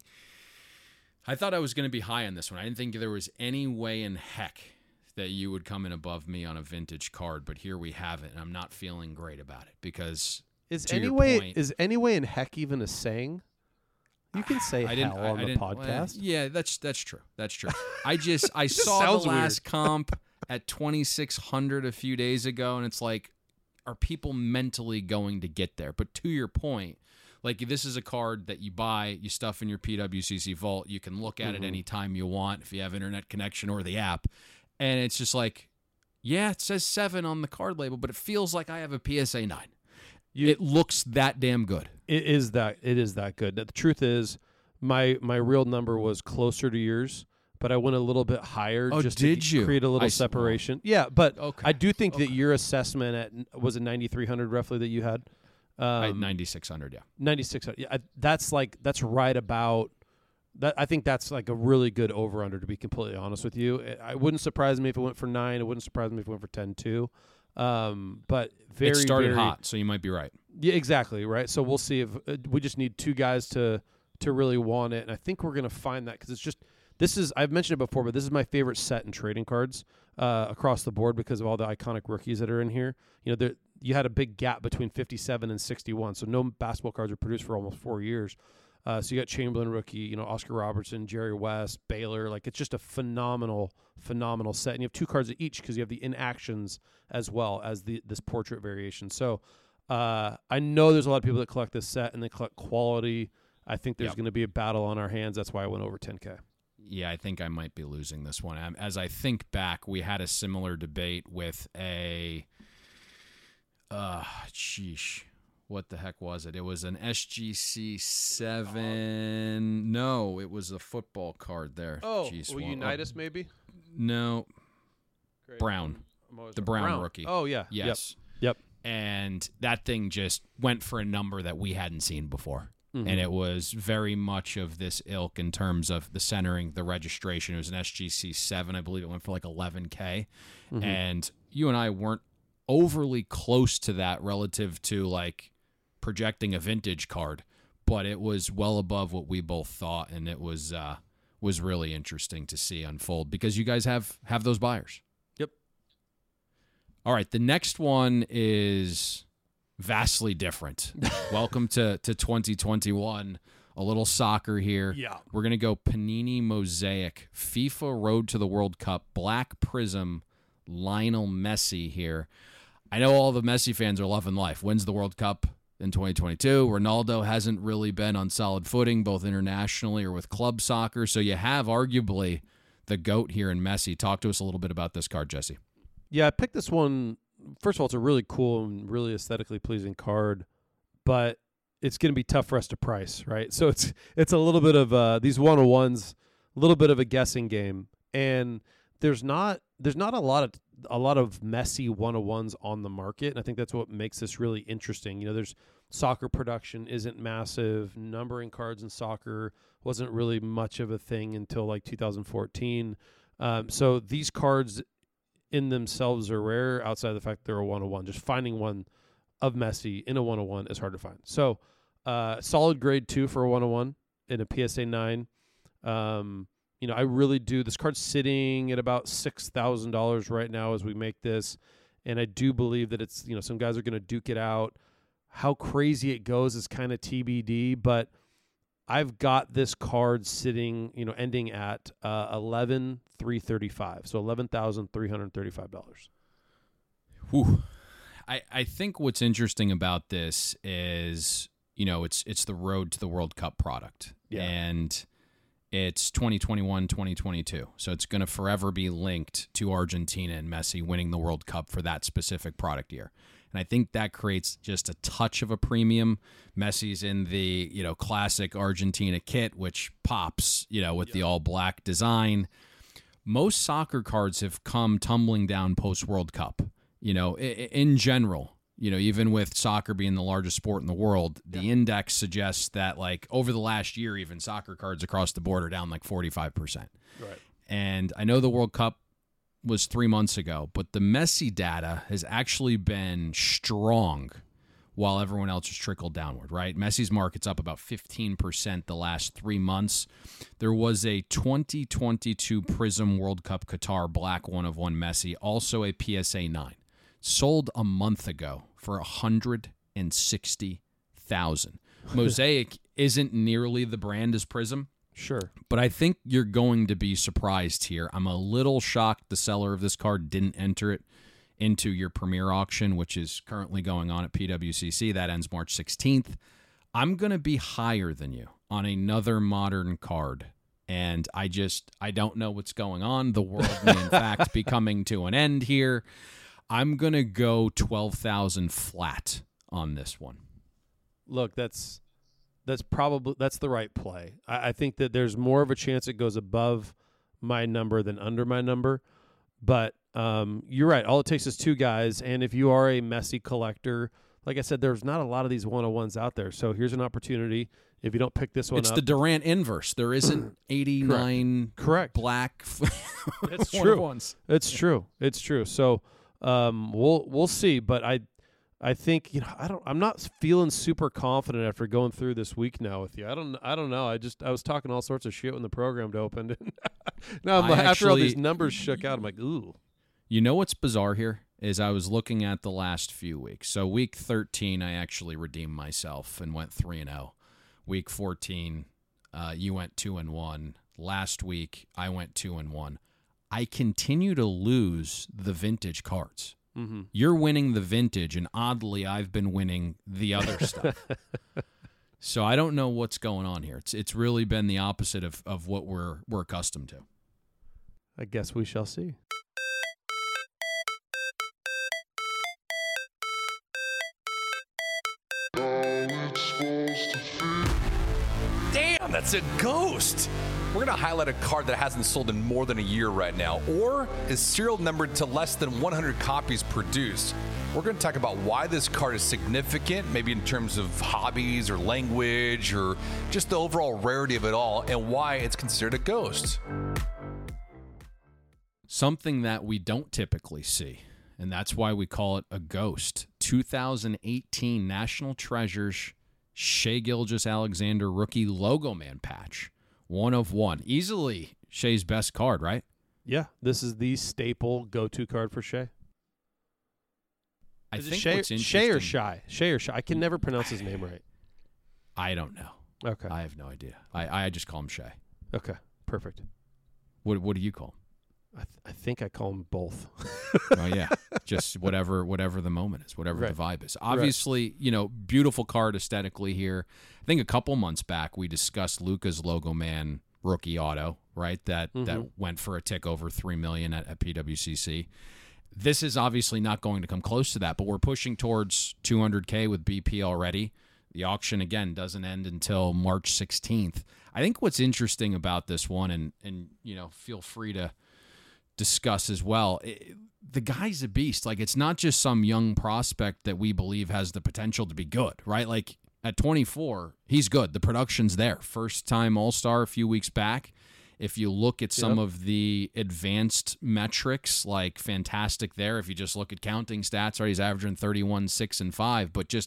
I thought I was going to be high on this one. I didn't think there was any way in heck that you would come in above me on a vintage card, but here we have it, and I'm not feeling great about it because is any way in heck even a saying? You can say hell on the podcast. Yeah, that's true. That's true. I saw the last comp at 2,600 a few days ago, and it's like, are people mentally going to get there? But to your point, like, this is a card that you buy, you stuff in your PWCC vault. You can look at it anytime you want if you have internet connection or the app. And it's just like, yeah, it says 7 on the card label, but it feels like I have a PSA 9. It looks that damn good. It is that good. The truth is, my real number was closer to yours, but I went a little bit higher just to create a little separation. Yeah, but I do think that your assessment was it 9,300 roughly that you had? I had 9,600, yeah. 9,600. Yeah, that's right about that. I think that's like a really good over under, to be completely honest with you. It wouldn't surprise me if it went for 9. It wouldn't surprise me if it went for 10 too. But it started hot, so you might be right. Yeah, exactly, right. So we'll see if we just need 2 guys to really want it, and I think we're going to find that because I've mentioned it before, but this is my favorite set in trading cards across the board because of all the iconic rookies that are in here. You know, you had a big gap between 57 and 61, so no basketball cards were produced for almost 4 years. So you got Chamberlain rookie, Oscar Robertson, Jerry West, Baylor. Like, it's just a phenomenal set. And you have 2 cards of each because you have the inactions as well as this portrait variation. So I know there's a lot of people that collect this set and they collect quality. I think there's going to be a battle on our hands. That's why I went over 10K. Yeah, I think I might be losing this one. As I think back, we had a similar debate with a what the heck was it? It was an SGC 7. No, it was a football card there. Oh, Unitas maybe? No. Great. Brown. The Brown rookie. Oh, yeah. Yes. Yep. And that thing just went for a number that we hadn't seen before. Mm-hmm. And it was very much of this ilk in terms of the centering, the registration. It was an SGC 7. I believe it went for like 11K. Mm-hmm. And you and I weren't overly close to that relative to like projecting a vintage card, but it was well above what we both thought, and it was was really interesting to see unfold because you guys have those buyers. Yep. All right, the next one is vastly different. Welcome to 2021. A little soccer here. Yeah. We're going to go Panini Mosaic, FIFA Road to the World Cup, Black Prism, Lionel Messi here. I know all the Messi fans are loving life. Wins the World Cup in 2022. Ronaldo hasn't really been on solid footing, both internationally or with club soccer. So you have arguably the GOAT here in Messi. Talk to us a little bit about this card, Jesse. Yeah, I picked this one. First of all, it's a really cool and really aesthetically pleasing card, but it's going to be tough for us to price, right? So it's a little bit of these 101s, a little bit of a guessing game, and there's not a lot of Messi 101s on the market, and I think that's what makes this really interesting. You know, there's soccer production isn't massive. Numbering cards in soccer wasn't really much of a thing until like 2014. So these cards in themselves are rare outside of the fact they're a 101. Just finding one of Messi in a 101 is hard to find. So solid grade 2 for a 101 in a PSA 9. You know, I really do. This card's sitting at about $6,000 right now as we make this, and I do believe that it's, you know, some guys are going to duke it out. How crazy it goes is kind of TBD, but I've got this card sitting, you know, ending at $11,335, so $11,335. Whew. I think what's interesting about this is, you know, it's the Road to the World Cup product, and it's 2021, 2022. So it's going to forever be linked to Argentina and Messi winning the World Cup for that specific product year. And I think that creates just a touch of a premium. Messi's in the, you know, classic Argentina kit, which pops, you know, with the all black design. Most soccer cards have come tumbling down post-World Cup, you know, in general. You know, even with soccer being the largest sport in the world, the index suggests that, like, over the last year, even soccer cards across the board are down like 45%. Right. And I know the World Cup was 3 months ago, but the Messi data has actually been strong while everyone else has trickled downward, right? Messi's market's up about 15% the last 3 months. There was a 2022 Prism World Cup Qatar Black 1/1 Messi, also a PSA 9. Sold a month ago for $160,000. Mosaic isn't nearly the brand as Prism. Sure. But I think you're going to be surprised here. I'm a little shocked the seller of this card didn't enter it into your premier auction, which is currently going on at PWCC. That ends March 16th. I'm going to be higher than you on another modern card. And I don't know what's going on. The world may, in fact, be coming to an end here. I'm going to go 12,000 flat on this one. Look, that's the right play. I think that there's more of a chance it goes above my number than under my number. But you're right. All it takes is two guys. And if you are a Messi collector, like I said, there's not a lot of these 101s out there. So here's an opportunity. If you don't pick this one up. It's the Durant inverse. There isn't 89 Correct. black It's true. 101s. It's true. It's true. So we'll see. But I think, you know, I'm not feeling super confident after going through this week now with you. I don't know. I was talking all sorts of shit when the program opened. Now after all these numbers shook out, I'm like, ooh. You know what's bizarre here is I was looking at the last few weeks. So week 13, I actually redeemed myself and went 3-0. Week 14, you went 2-1. Last week, I went 2-1. I continue to lose the vintage cards. Mm-hmm. You're winning the vintage, and oddly, I've been winning the other stuff. So I don't know what's going on here. It's really been the opposite of what we're accustomed to. I guess we shall see. Damn, that's a ghost. We're going to highlight a card that hasn't sold in more than a year right now, or is serial numbered to less than 100 copies produced. We're going to talk about why this card is significant, maybe in terms of hobbies or language or just the overall rarity of it all, and why it's considered a ghost. Something that we don't typically see, and that's why we call it a ghost. 2018 National Treasures Shai Gilgeous-Alexander rookie Logo Man patch. 1 of 1. Easily Shea's best card, right? Yeah, this is the staple go-to card for Shea. I think Shea, what's interesting... Shea or Shy? Shea or Shy? I can never pronounce his name right. I don't know. Okay. I have no idea. I just call him Shea. Okay, perfect. What do you call him? I think I call him both. Oh, yeah. Just whatever the moment is, whatever right. the vibe is. Obviously, beautiful card aesthetically here. I think a couple months back we discussed Luka's Logo Man rookie auto, right? That went for a tick over $3 million at PWCC. This is obviously not going to come close to that, but we're pushing towards $200K with BP already. The auction, again, doesn't end until March 16th. I think what's interesting about this one, and feel free to discuss as well, the guy's a beast. Like, it's not just some young prospect that we believe has the potential to be good, right? Like, at 24, he's good. The production's there. First-time All-Star a few weeks back. If you look at some of the advanced metrics, like fantastic there. If you just look at counting stats, right, he's averaging 31, 6, and 5. But just,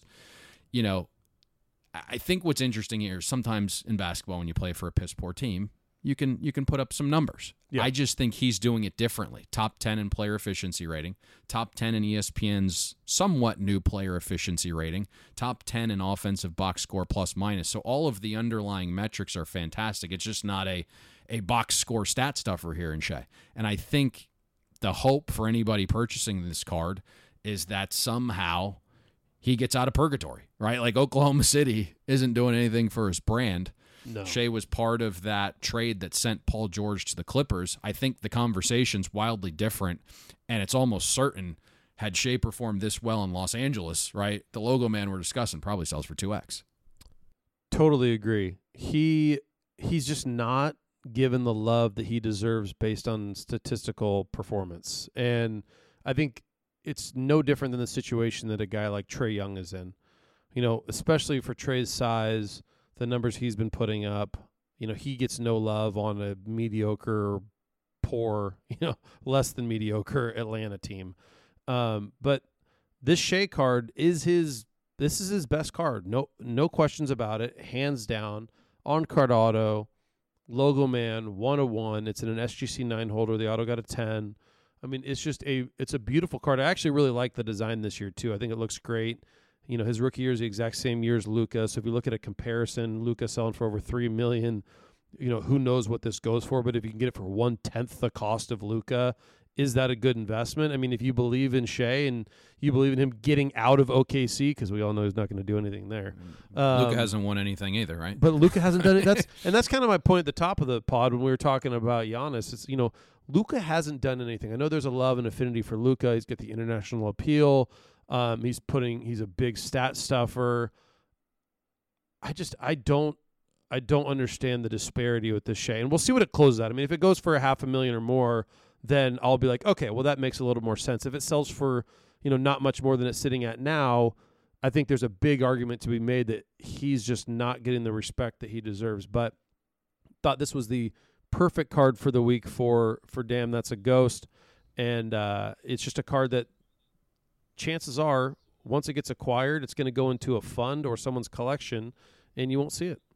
I think what's interesting here is sometimes in basketball when you play for a piss-poor team, you can put up some numbers. Yeah. I just think he's doing it differently. Top 10 in player efficiency rating, top 10 in ESPN's somewhat new player efficiency rating, top 10 in offensive box score plus minus. So all of the underlying metrics are fantastic. It's just not a box score stat stuffer here in Shea. And I think the hope for anybody purchasing this card is that somehow he gets out of purgatory, right? Like Oklahoma City isn't doing anything for his brand. No. Shea was part of that trade that sent Paul George to the Clippers. I think the conversation's wildly different, and it's almost certain had Shea performed this well in Los Angeles, right, the Logo Man we're discussing probably sells for 2x. Totally agree. He's just not given the love that he deserves based on statistical performance. And I think it's no different than the situation that a guy like Trae Young is in. Especially for Trae's size, the numbers he's been putting up, he gets no love on a mediocre, poor, less than mediocre Atlanta team. But this Shea card is his best card. No questions about it. Hands down. On card auto, Logo Man, 1 of 1. It's in an SGC 9 holder. The auto got a 10. I mean, it's a beautiful card. I actually really like the design this year too. I think it looks great. His rookie year is the exact same year as Luka. So if you look at a comparison, Luka selling for over $3 million, who knows what this goes for? But if you can get it for 1/10 the cost of Luka, is that a good investment? I mean, if you believe in Shea and you believe in him getting out of OKC, because we all know he's not going to do anything there. Luka hasn't won anything either, right? But Luka hasn't done it. That's kind of my point at the top of the pod when we were talking about Giannis. It's Luka hasn't done anything. I know there's a love and affinity for Luka. He's got the international appeal. He's a big stat stuffer. I don't understand the disparity with this Shea, and we'll see what it closes at. I mean, if it goes for $500,000 or more, then I'll be like, okay, well that makes a little more sense. If it sells for, not much more than it's sitting at now, I think there's a big argument to be made that he's just not getting the respect that he deserves. But thought this was the perfect card for the week for Damn That's a Ghost, and it's just a card that chances are, once it gets acquired, it's going to go into a fund or someone's collection, and you won't see it.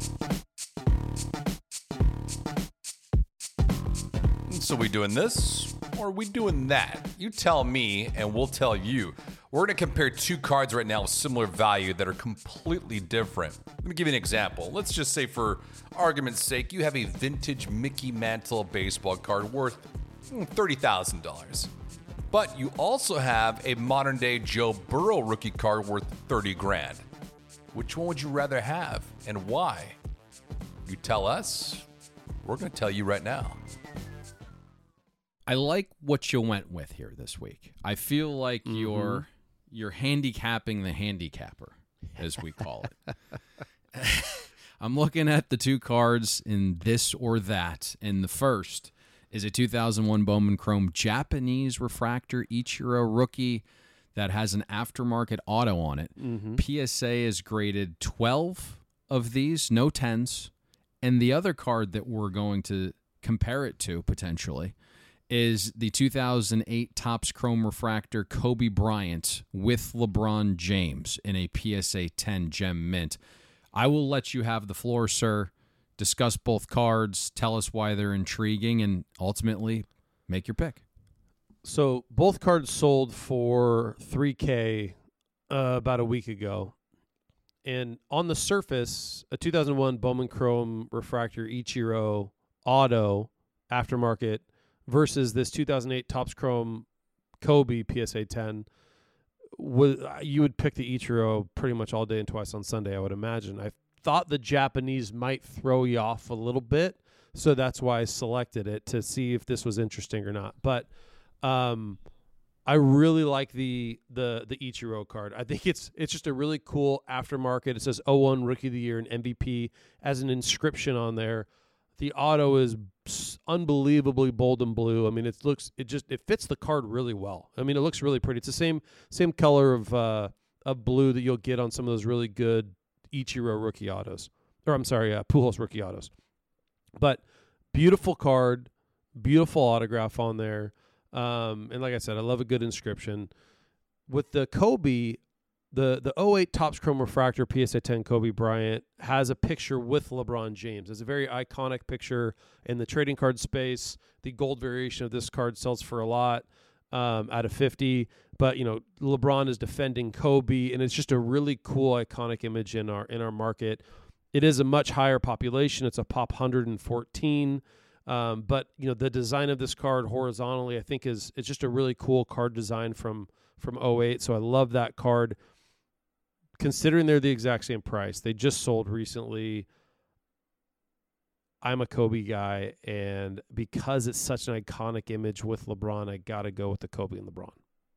So we doing this or are we doing that? You tell me and we'll tell you. We're going to compare two cards right now with similar value that are completely different. Let me give you an example. Let's just say for argument's sake, you have a vintage Mickey Mantle baseball card worth $30,000. But you also have a modern day Joe Burrow rookie card worth $30,000. Which one would you rather have and why? You tell us, we're going to tell you right now. I like what you went with here this week. I feel like you're handicapping the handicapper, as we call it. I'm looking at the two cards in this or that, and the first is a 2001 Bowman Chrome Japanese refractor Ichiro rookie that has an aftermarket auto on it. PSA is graded 12 of these, no 10s. And the other card that we're going to compare it to potentially is the 2008 Topps Chrome refractor Kobe Bryant with LeBron James in a PSA 10 gem mint. I will let you have the floor, sir. discuss both cards, tell us why they're intriguing, and ultimately make your pick. So both cards sold for $3K about a week ago. And on the surface, a 2001 Bowman Chrome Refractor Ichiro Auto aftermarket versus this 2008 Topps Chrome Kobe PSA 10, you would pick the Ichiro pretty much all day and twice on Sunday, I would imagine. I thought the Japanese might throw you off a little bit, so that's why I selected it to see if this was interesting or not. But I really like the Ichiro card. I think it's just a really cool aftermarket. It says 01 Rookie of the Year and MVP as an inscription on there. The auto is unbelievably bold and blue. I mean, it fits the card really well. I mean, it looks really pretty. It's the same color of blue that you'll get on some of those really good Ichiro rookie autos. Or I'm sorry, Pujols rookie autos. But beautiful card, beautiful autograph on there. And like I said, I love a good inscription. With the Kobe, the 08 Topps Chrome Refractor PSA 10 Kobe Bryant has a picture with LeBron James. It's a very iconic picture in the trading card space. The gold variation of this card sells for a lot out of 50. But, LeBron is defending Kobe, and it's just a really cool, iconic image in our market. It is a much higher population. It's a pop 114. But the design of this card horizontally, I think it's just a really cool card design from 08. So I love that card. Considering they're the exact same price, they just sold recently. I'm a Kobe guy, and because it's such an iconic image with LeBron, I got to go with the Kobe and LeBron.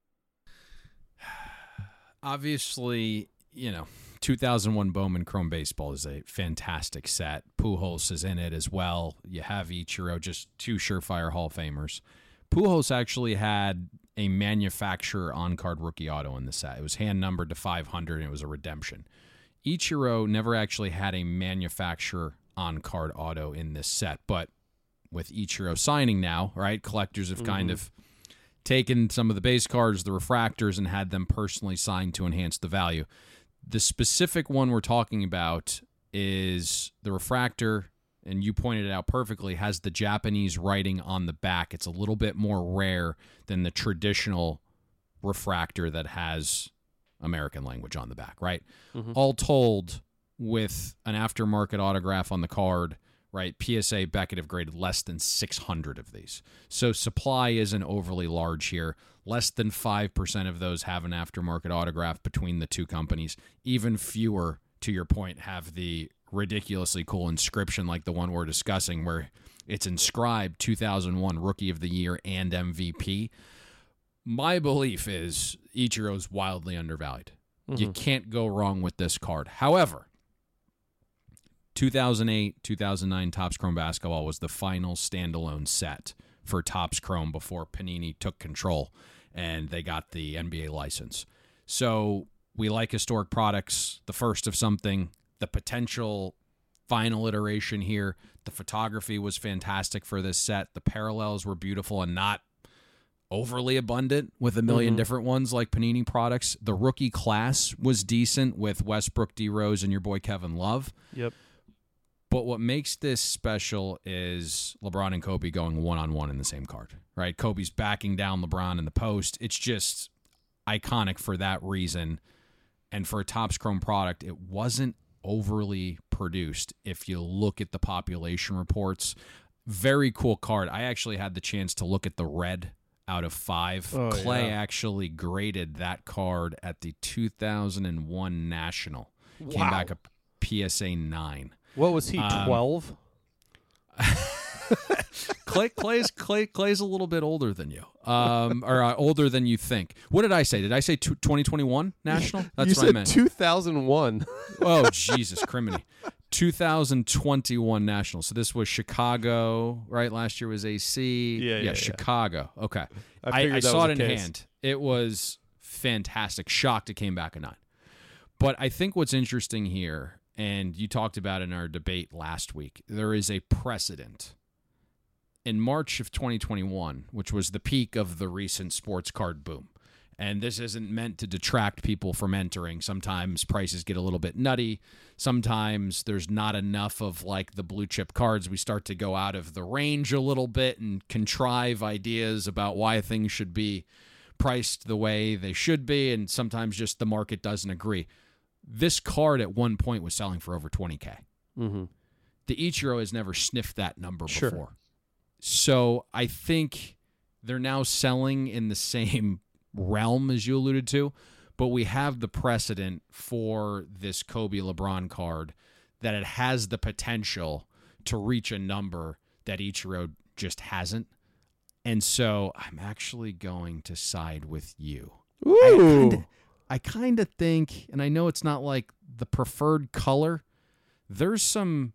Obviously, 2001 Bowman Chrome Baseball is a fantastic set. Pujols is in it as well. You have Ichiro, just two surefire Hall of Famers. Pujols actually had a manufacturer on-card rookie auto in the set. It was hand numbered to 500, and it was a redemption. Ichiro never actually had a manufacturer on-card auto in this set, but with Ichiro signing now, right, collectors have kind of taken some of the base cards, the refractors, and had them personally signed to enhance the value. The specific one we're talking about is the refractor, and you pointed it out perfectly, has the Japanese writing on the back. It's a little bit more rare than the traditional refractor that has American language on the back, right? All told, with an aftermarket autograph on the card, right, PSA Beckett have graded less than 600 of these. So supply isn't overly large here. Less than 5% of those have an aftermarket autograph between the two companies. Even fewer, to your point, have the ridiculously cool inscription like the one we're discussing where it's inscribed 2001 Rookie of the Year and MVP. My belief is Ichiro's wildly undervalued. You can't go wrong with this card. However, 2008, 2009 Topps Chrome Basketball was the final standalone set for Topps Chrome before Panini took control and they got the NBA license. So we like historic products, the first of something, the potential final iteration here. The photography was fantastic for this set. The parallels were beautiful and not overly abundant with a million different ones like Panini products. The rookie class was decent with Westbrook, D. Rose, and your boy Kevin Love. Yep. But what makes this special is LeBron and Kobe going one-on-one in the same card, right? Kobe's backing down LeBron in the post. It's just iconic for that reason. And for a Topps Chrome product, it wasn't overly produced if you look at the population reports. Very cool card. I actually had the chance to look at the red out of 5. Clay actually graded that card at the 2001 National. Came back a PSA 9. What was he, 12? Clay's a little bit older than you, or older than you think. What did I say? Did I say 2021 National? That's you what I meant. 2001. Oh, Jesus, criminy. 2021 National. So this was Chicago, right? Last year was AC. Yeah, Chicago. Okay. I saw it in case. hand. It was fantastic. Shocked it came back a 9. But I think what's interesting here, and you talked about in our debate last week, there is a precedent. In March of 2021, which was the peak of the recent sports card boom, And this isn't meant to detract people from entering. Sometimes prices get a little bit nutty. Sometimes there's not enough of like the blue chip cards. We start to go out of the range a little bit and contrive ideas about why things should be priced the way they should be. And sometimes just the market doesn't agree. This card at one point was selling for over $20K. Mm-hmm. The Ichiro has never sniffed that number Sure. before. So I think they're now selling in the same realm as you alluded to, but we have the precedent for this Kobe LeBron card that it has the potential to reach a number that Ichiro just hasn't. And so I'm actually going to side with you. Ooh. I kind of think, and I know it's not like the preferred color, there's some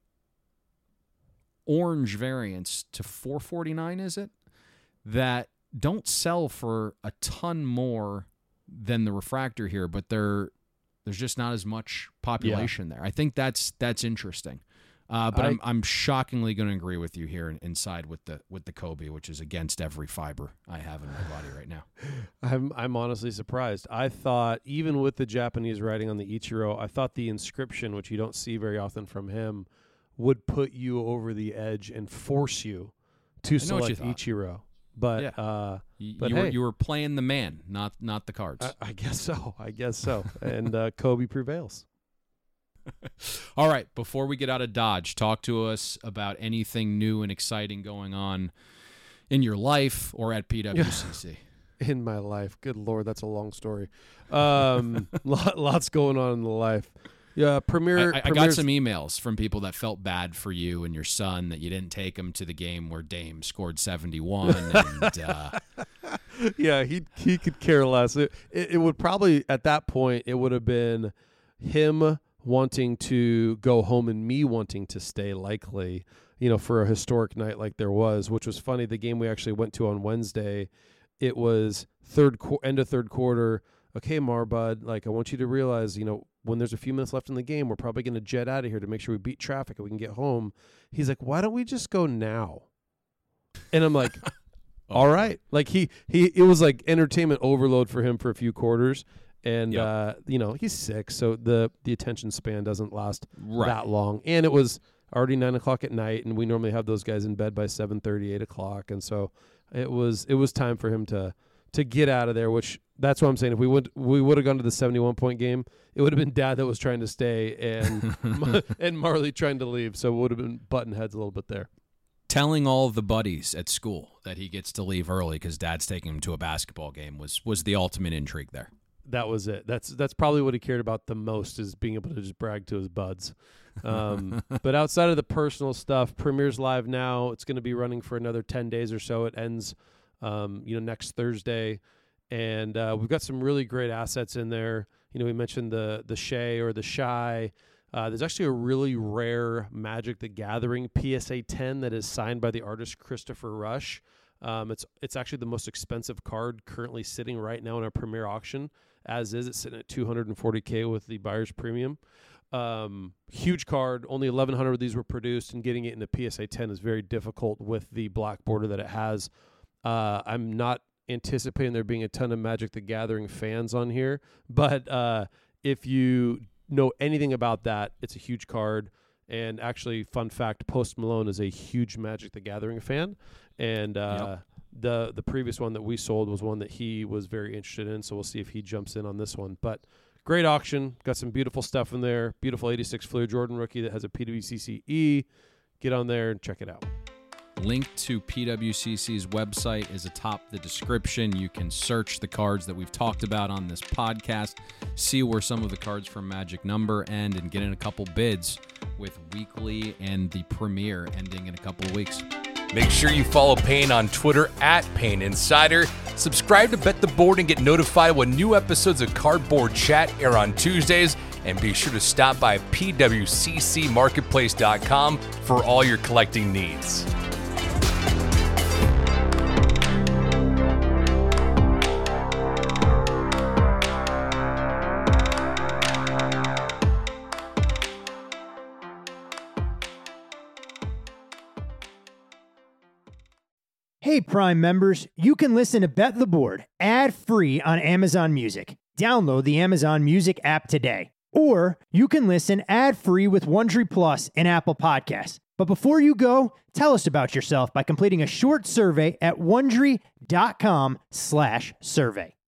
orange variants to $449, is it? That don't sell for a ton more than the refractor here, but there's just not as much population there. I think that's interesting. But I'm shockingly going to agree with you here and side with the Kobe, which is against every fiber I have in my body right now. I'm honestly surprised. I thought, even with the Japanese writing on the Ichiro, I thought the inscription, which you don't see very often from him, would put you over the edge and force you to select Ichiro. But you were playing the man, not the cards. I guess so. And Kobe prevails. All right, before we get out of Dodge, talk to us about anything new and exciting going on in your life or at PWCC. In my life. Good Lord, that's a long story. Lots going on in the life. Yeah, I got some emails from people that felt bad for you and your son that you didn't take him to the game where Dame scored 71. And yeah, he could care less. It would probably, at that point, it would have been him wanting to go home and me wanting to stay, likely, for a historic night like there was, which was funny. The game we actually went to on Wednesday, it was end of third quarter. Okay, Marbud, I want you to realize, when there's a few minutes left in the game, we're probably going to jet out of here to make sure we beat traffic and we can get home. He's like, why don't we just go now? And I'm like, all right. It was like entertainment overload for him for a few quarters. And, he's 6, so the attention span doesn't last that long. And it was already 9 o'clock at night, and we normally have those guys in bed by 7:30, 8 o'clock. And so it was time for him to get out of there, which that's what I'm saying. If we would have gone to the 71-point game, it would have been Dad that was trying to stay and Marley trying to leave. So it would have been button heads a little bit there. Telling all of the buddies at school that he gets to leave early because Dad's taking him to a basketball game was the ultimate intrigue there. That was it. That's probably what he cared about the most, is being able to just brag to his buds. But outside of the personal stuff, Premier's live now. It's going to be running for another 10 days or so. It ends next Thursday. And we've got some really great assets in there. We mentioned the Shea or the Shy. There's actually a really rare Magic the Gathering PSA 10 that is signed by the artist Christopher Rush. It's actually the most expensive card currently sitting right now in our Premier auction. As is, it's sitting at $240K with the buyer's premium. Huge card. Only 1,100 of these were produced, and getting it into PSA 10 is very difficult with the black border that it has. I'm not anticipating there being a ton of Magic the Gathering fans on here, but if you know anything about that, it's a huge card. And actually, fun fact, Post Malone is a huge Magic the Gathering fan, and the previous one that we sold was one that he was very interested in, so we'll see if he jumps in on this one. But great auction. Got some beautiful stuff in there. Beautiful 86 Fleer Jordan rookie that has a PWCC-E. Get on there and check it out. Link to PWCC's website is atop the description. You can search the cards that we've talked about on this podcast, see where some of the cards from Magic number end, and get in a couple bids with weekly and the Premier ending in a couple of weeks. Make sure you follow Payne on Twitter at Payne Insider. Subscribe to Bet the Board and get notified when new episodes of Cardboard Chat air on Tuesdays. And be sure to stop by pwccmarketplace.com for all your collecting needs. Hey, Prime members, you can listen to Bet the Board ad-free on Amazon Music. Download the Amazon Music app today. Or you can listen ad-free with Wondery Plus and Apple Podcasts. But before you go, tell us about yourself by completing a short survey at Wondery.com/survey.